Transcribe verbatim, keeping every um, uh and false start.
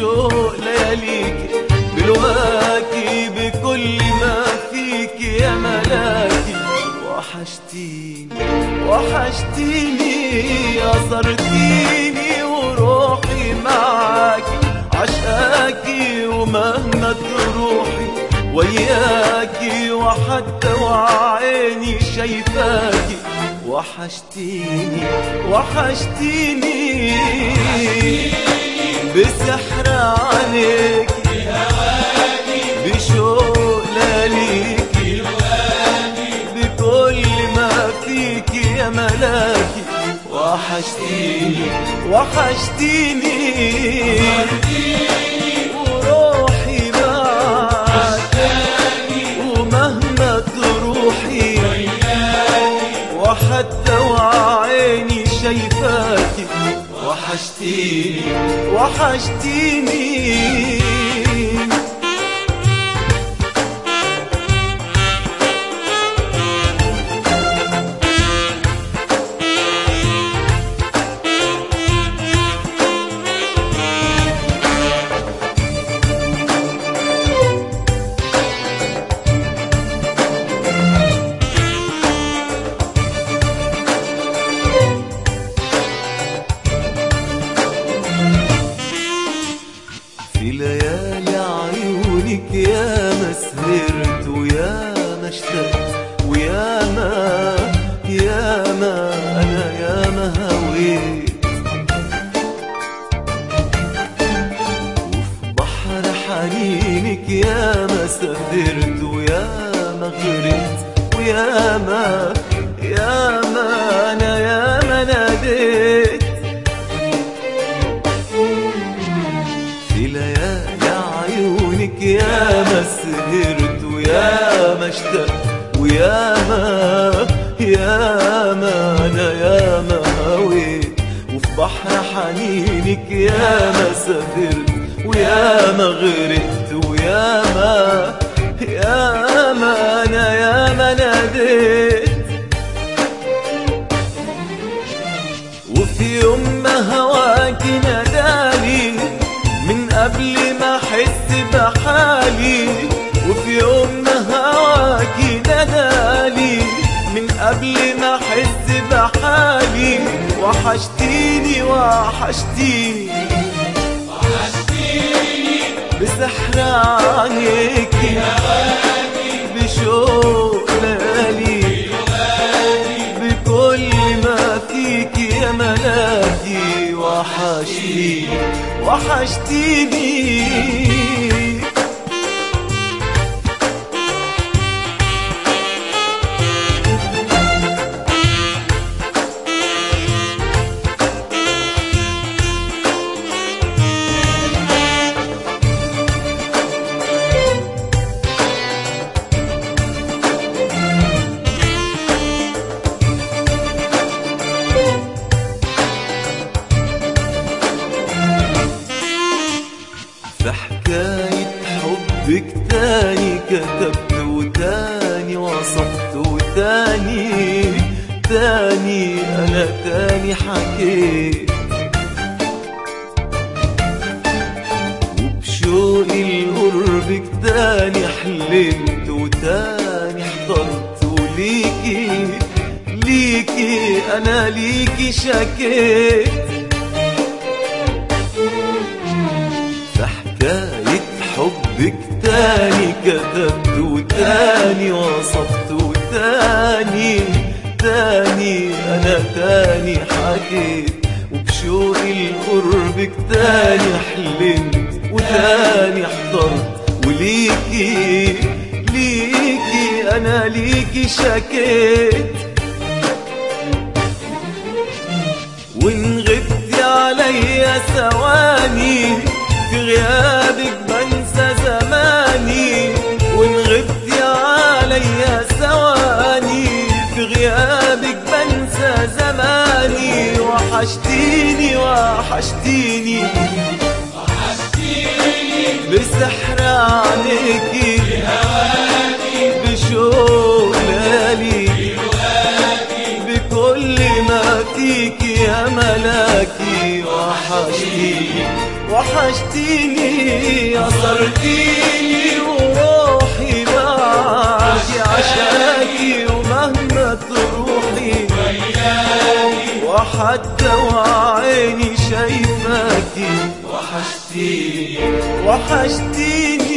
بشوق لياليكي بلواكي بكل ما فيكي يا ملاكي. وحشتيني وحشتيني أثرتيني وروحي معاكي عشقاكي ومهما تروحي وياكي وحتى وعيني شايفاكي. وحشتيني وحشتيني بسحر عليكي بشوق لياليكي بكل ما فيكي يا ملاكي. وحشتيني وحشتيني وروحي معاك ومهما تروحي وحتى وعيني شايفاكي. وحشتيني وحشتيني في ليالي عيونك يا ما سهرت ويا ما اشتقت ويا ما يا ما انا يا ما هويت. وفي بحر حنينك يا ما سافرت ويا ما غرقت ويا ما يا ما انا يا ما ناديت. في ليالي عيونك يا ما سهرت ويا ما اشتقت ويا ما يا ما انا يا ما هويت. وفي بحر حنينك يا ما سافرت ويا ما غرقت ويا ما يا ما انا يا ما ناديت. وفي يوم ما هواكي ناداني من قبل ما احس بحالي. وفي يوم ما هواكي نادالي من قبل ما احس بحالي. وحشتيني وحشتيني وحشتيني بسحر عينيكي بشوق ليالي بكل ما فيكي يا ملاكي. وحشتيني وحشتيني في حكاية حبك تاني كتبت وتاني وصفت وتاني تاني أنا تاني حكيت. وبشوقي لقربك تاني حلمت وتاني احترت وليكي ليكي أنا ليكي شكيت. حكاية حبك تاني كتبت وتاني وصفت وتاني تاني أنا تاني حكيت. وبشوقي لقربك تاني حلمت وتاني احترت وليكي ليكي أنا ليكي شكيت. وإن غبتي عليا ثواني في غيابك بنسى زماني. وإن غبتي عليا ثواني في غيابك بنسى زماني. وحشتيني وحشتيني وحشتيني بسحر عليكي بشوق ليالي بكل ما فيكي يا ملاكي. وحشتيني وحشتيني أثرتيني وروحي معاكي عشاكي ومهما تروحي وحتى وعيني شايفاكي وحشتيني وحشتيني